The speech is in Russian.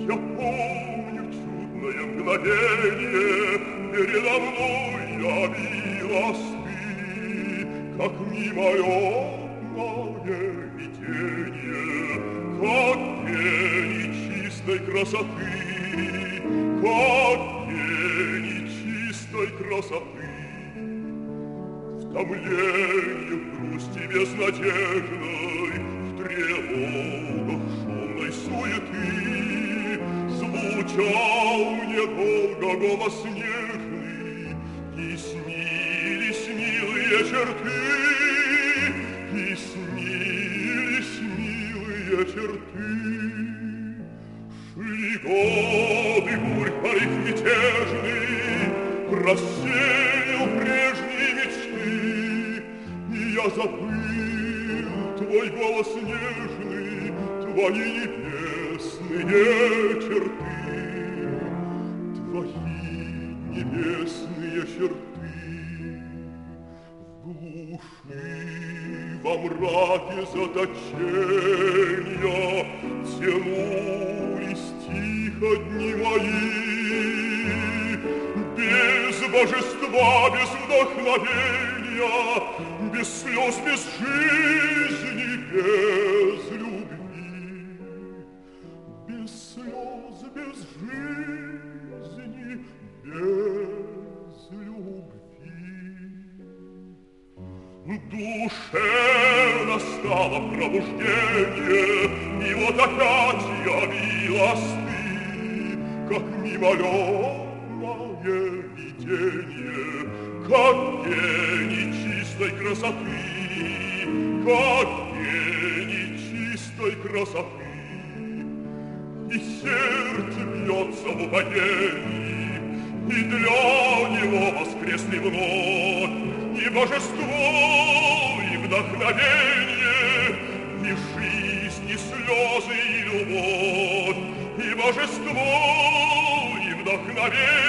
Я помню чудное мгновенье, передо мной явилась ты, как мимолетное видение, как тень чистой красоты, как тень чистой красоты. В томлении, в грусти безнадежной, в тревогах шумной суеты звучал мне долго голос нежный, и снились милые черты, и снились милые черты. Шли годы, бурь порыв мятежный рассеял прежние мечты, и я забыл твой голос нежный, твои небесные черты, твои небесные черты. В глуши, во мраке заточения тянулись тихо дни мои, без божества, без вдохновения, без слез, без жизни, без любви. Без слез, без жизни, без любви. Душе настало пробуждение, и вот опять явилась ты, как мимолетное видение, как тень чистой красоты, как тень чистой красоты. И сердце бьется в упоении, и для него воскресли вновь и божество, и вдохновение, и жизнь, и слезы, и любовь, и божество, и вдохновение.